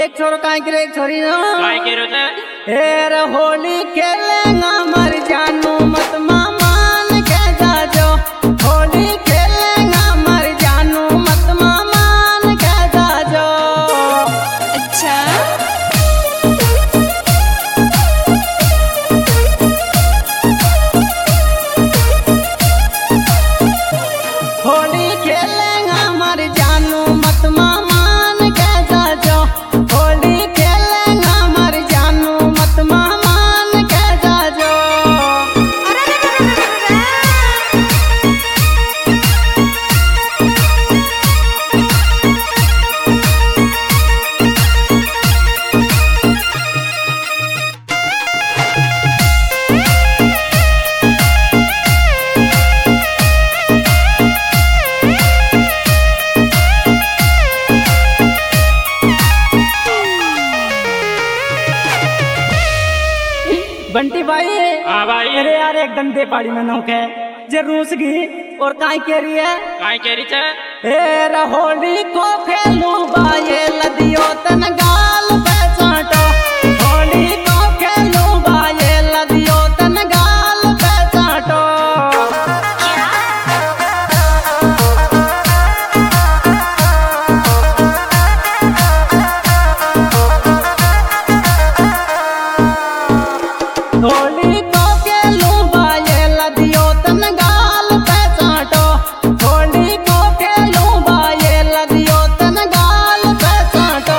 एक छोरो काई करे एक छोरी नो काय करो ते हेर होली खेलेंगा मर जानू मत मान के जाजो होली खेलेंगा मर जानू मत मान के जाजो। अच्छा होली खेलेंगा मर जानू मत मान के जाजो होली खेलेंगा मर जानू मत मान के जाजो। बंटी भाई हाँ भाई अरे यार एक गंदे पाड़ी में नौक है जे रूस गई और काई कह रही है काय करी ते हेर होली को खेलू बाये लदियो तन गाल पे चाटो होली को खेलू बाये लदियो तन गाल पे चाटो। होली को खेलू बाये लदियो तन गाल पे चाटो होली को खेलू बाये लदियो तन गाल पे चाटो।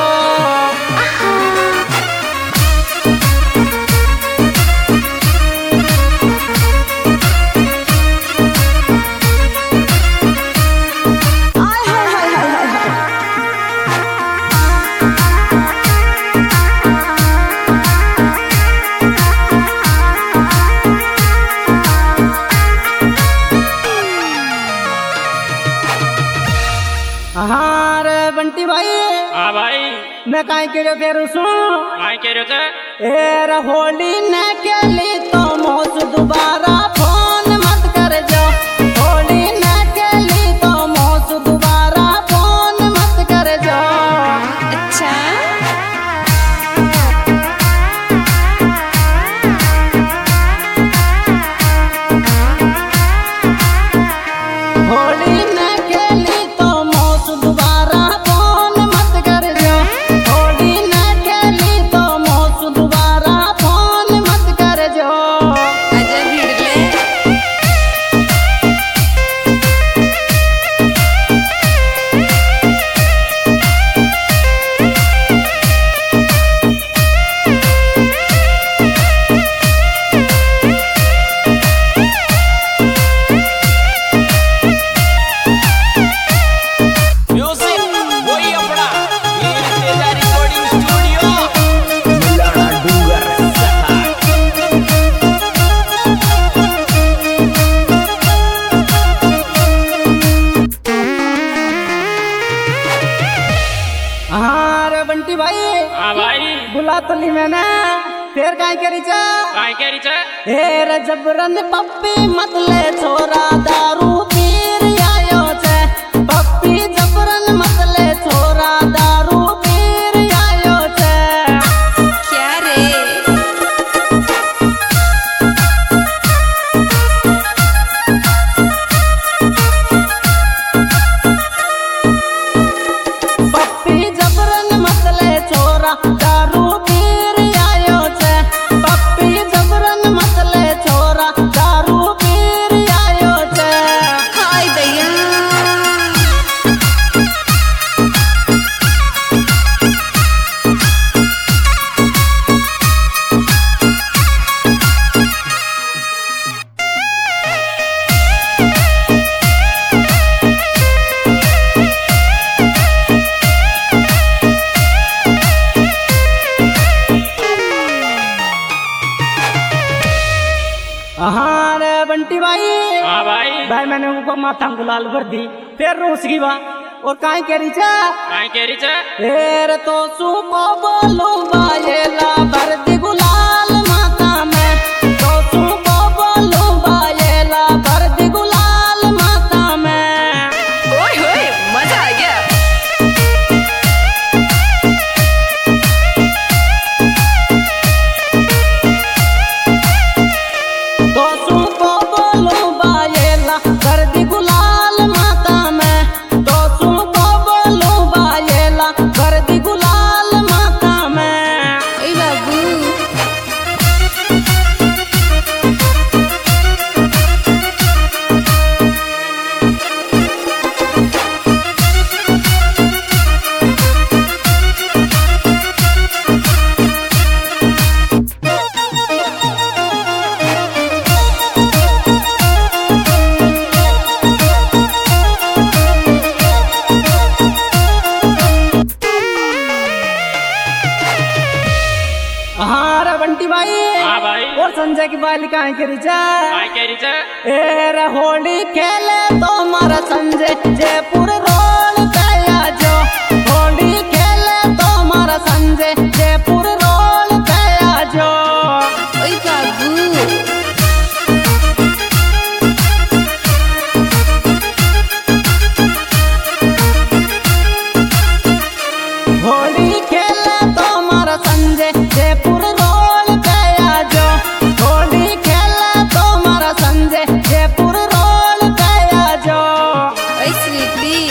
आय हाय हाय हाय हाय हाय। हाँ रे बंटी भाई हाँ भाई मैं काई के फेर सुन काय करो ते एर होली न खेली तो मोस दोबारा फोन मत कर जो होली न खेली तो मोस दोबारा फोन मत कर जो। अच्छा होली न खेली तो मोस दोबारा फोन मत कर जो होली न खेली तो मोस दोबारा फोन मत कर जो। अजय भिड़ले म्यूजिक वही अपना वीर तेजा रिकॉर्डिंग स्टूडियो मुलाना डूंगर सहा हाँ रे बंटी भाई हाँ भाई बुला तो ली मैंने फिर काई करी चा काय करी ते हेर जबरन पप्पी मत ले छोरा दारू पीर आयो छे पप्पी जबरन मत ले छोरा दारू पीर आयो छे। क्या रे पप्पी जबरन मत ले छोरा दारू पीर आयो छे पप्पी जबरन मत ले छोरा दारू पीर आयो छे। हाय दैया हाँ रे बंटी भाई हाँ भाई भाई मैंने ऊपर माथा में गुलाल भर दी फिर रोस की बा और काई कह रही छे काय करी ते फेर तो सुको बोलू बायेला भर दी गुलाल माथा में तो सुको बोलू बायेला भर दी गुलाल माथा में। ओए होए मजा आ गया हाँ रे बंटी भाई। हाँ भाई। और संजय की बाल कहाँ के रिचा? काय कह रही छे? ए रे होली खेले तो मारा संजय जयपुर रोड पे आ जो। होली खेले तो मारा संजय जयपुर रोड पे आ जो। ओए बाबू होली खेले तो मारा संजय जयपुर रोड पे आ जो। होली खेले तो मारा संजय जयपुर रोड पे आ जो। ओए स्वीटी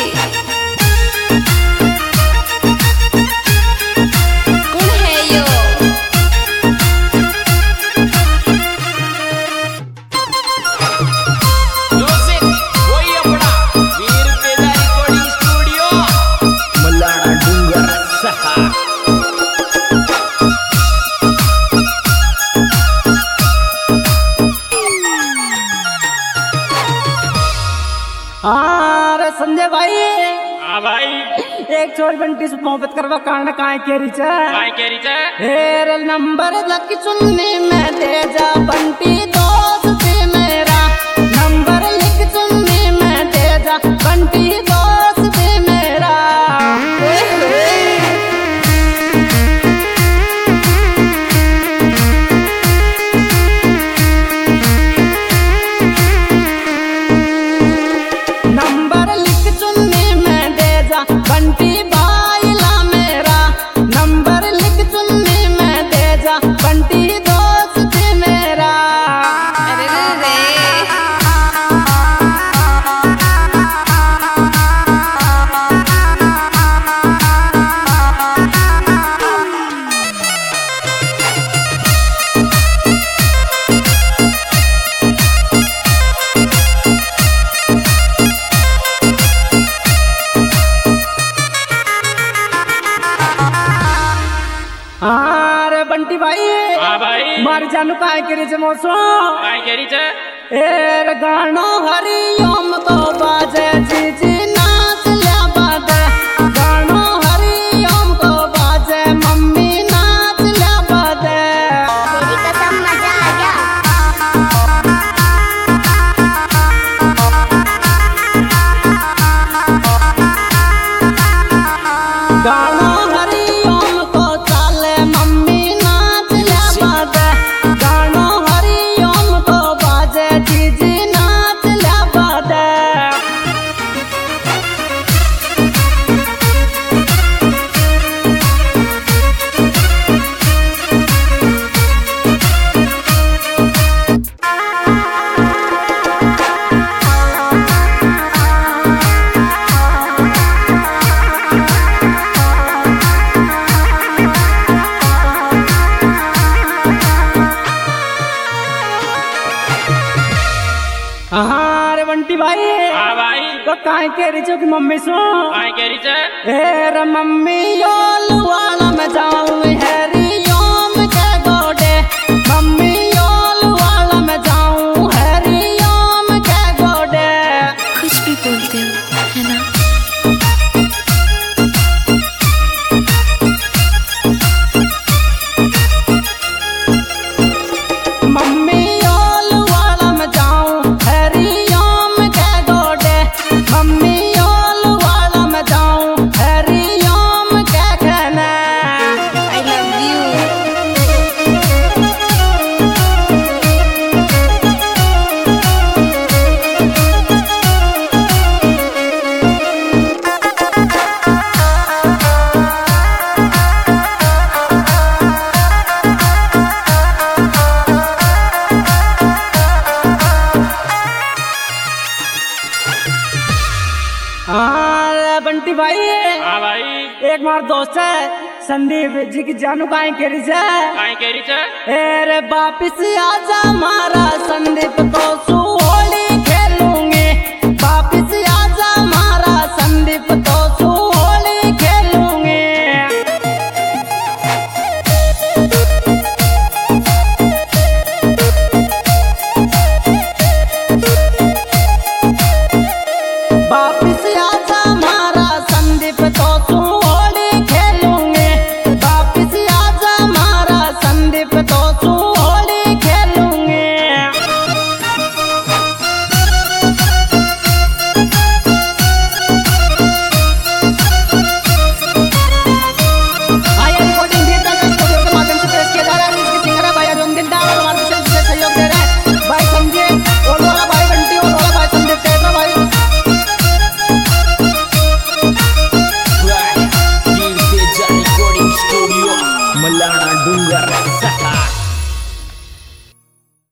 कौन है यो? म्यूजिक वही अपना वीर तेजा रिकॉर्डिंग स्टूडियो मल्हाळा डुंगर सहा हाँ रे संजय भाई। हाँ भाई। एक छोर बंटी से मोहब्बत करवा कारण काय के रिचा? काय कह रही छे? हेर नंबर लग चुन्नी में दे जा बंटी दोस्त मेरा। नंबर लिख चुन्नी में दे जा बंटी दोस्त मेरा। ओए होए नंबर लिख चुन्नी में दे जा बंटी बाइला मेरा। नंबर लिख चुन्नी में दे जा बंटी दोस्त मेरा। अरे रे रे हाँ रे बंटी भाई। हाँ भाई। मार जानू काय के रिचा मोसो? काय कह रही छे? एर गानो हरिओम को बाजे जी जी नाच लिया बाजे। गानो हरिओम को बाजे मम्मी नाच लिया बाजे। तेरी कसम मजा आ गया। गानो हरिओम को चाले मम्मी नाच लिया बाजे। गानो हरिओम को बाजे जी जी नाच लिया बाजे। हाँ रे बंटी भाई। हाँ भाई। तो काय के रिचो की मम्मी सो? काय कह रही छे? हेर मम्मी योल वाला में जाऊं हरिओम के गोडे। मम्मी योल वाला में जाऊं हरिओम के गोडे। कुछ भी बोलते हो है ना? मम्मी योल वाला में जाऊं हरिओम के गोडे। मम्मी योल वाला में जाऊं हरिओम के कहने। आई लव यू हाँ रे बंटी भाई। हाँ भाई। एक मार दोस्त है संदीप जी की जानू काय के रिचा? काय कह रही छे? रे वापिस आजा मारा संदीप को